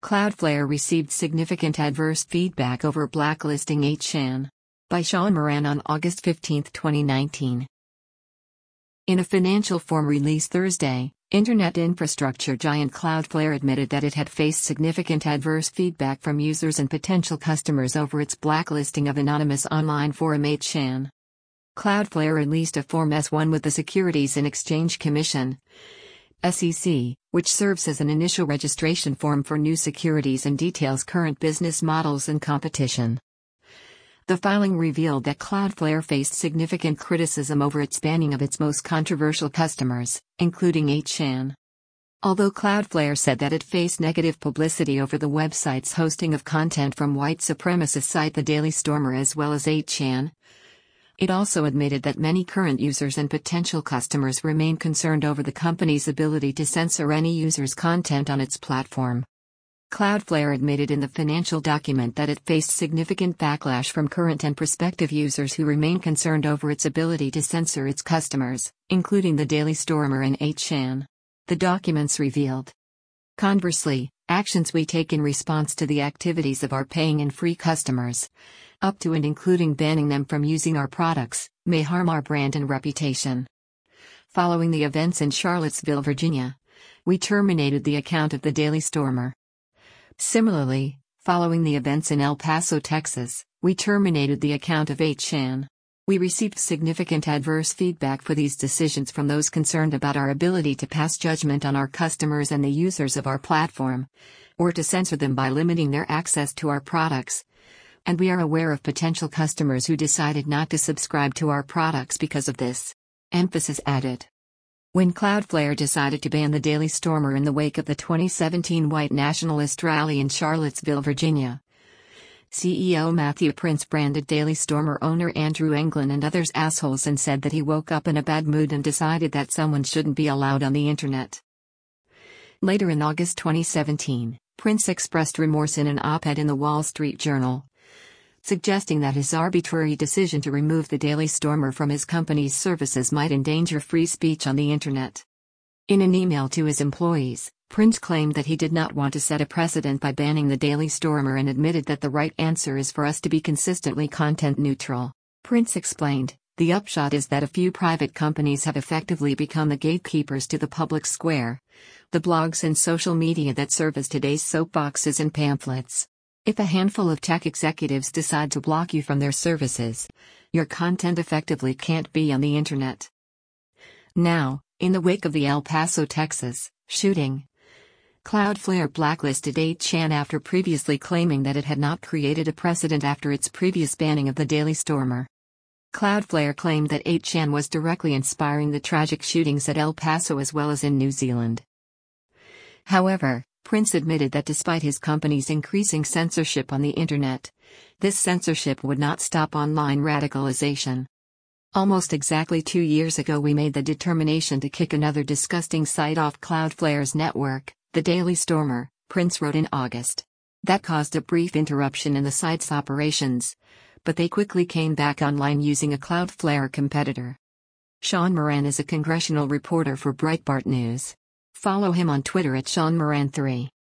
Cloudflare received significant adverse feedback over blacklisting 8chan. By Sean Moran on August 15, 2019. In a financial form released Thursday, internet infrastructure giant Cloudflare admitted that it had faced significant adverse feedback from users and potential customers over its blacklisting of anonymous online forum 8chan. Cloudflare released a Form S-1 with the Securities and Exchange Commission, SEC, which serves as an initial registration form for new securities and details current business models and competition. The filing revealed that Cloudflare faced significant criticism over its banning of its most controversial customers, including 8chan. Although Cloudflare said that it faced negative publicity over the website's hosting of content from white supremacist site The Daily Stormer as well as 8chan, it also admitted that many current users and potential customers remain concerned over the company's ability to censor any user's content on its platform. Cloudflare admitted in the financial document that it faced significant backlash from current and prospective users who remain concerned over its ability to censor its customers, including the Daily Stormer and 8chan. The documents revealed. Conversely, actions we take in response to the activities of our paying and free customers, up to and including banning them from using our products, may harm our brand and reputation. Following the events in Charlottesville, Virginia, we terminated the account of the Daily Stormer. Similarly, following the events in El Paso, Texas, we terminated the account of 8chan. We received significant adverse feedback for these decisions from those concerned about our ability to pass judgment on our customers and the users of our platform, or to censor them by limiting their access to our products. And we are aware of potential customers who decided not to subscribe to our products because of this. Emphasis added. When Cloudflare decided to ban the Daily Stormer in the wake of the 2017 white nationalist rally in Charlottesville, Virginia, CEO Matthew Prince branded Daily Stormer owner Andrew Anglin and others assholes and said that he woke up in a bad mood and decided that someone shouldn't be allowed on the internet. Later in August 2017, Prince expressed remorse in an op-ed in the Wall Street Journal, suggesting that his arbitrary decision to remove the Daily Stormer from his company's services might endanger free speech on the internet. In an email to his employees, Prince claimed that he did not want to set a precedent by banning the Daily Stormer and admitted that the right answer is for us to be consistently content neutral. Prince explained, "The upshot is that a few private companies have effectively become the gatekeepers to the public square, the blogs and social media that serve as today's soapboxes and pamphlets. If a handful of tech executives decide to block you from their services, your content effectively can't be on the internet." Now, in the wake of the El Paso, Texas, shooting, Cloudflare blacklisted 8chan after previously claiming that it had not created a precedent after its previous banning of the Daily Stormer. Cloudflare claimed that 8chan was directly inspiring the tragic shootings at El Paso as well as in New Zealand. However, Prince admitted that despite his company's increasing censorship on the internet, this censorship would not stop online radicalization. "Almost exactly 2 years ago we made the determination to kick another disgusting site off Cloudflare's network, the Daily Stormer," Prince wrote in August. "That caused a brief interruption in the site's operations, but they quickly came back online using a Cloudflare competitor." Sean Moran is a congressional reporter for Breitbart News. Follow him on Twitter at SeanMoran3.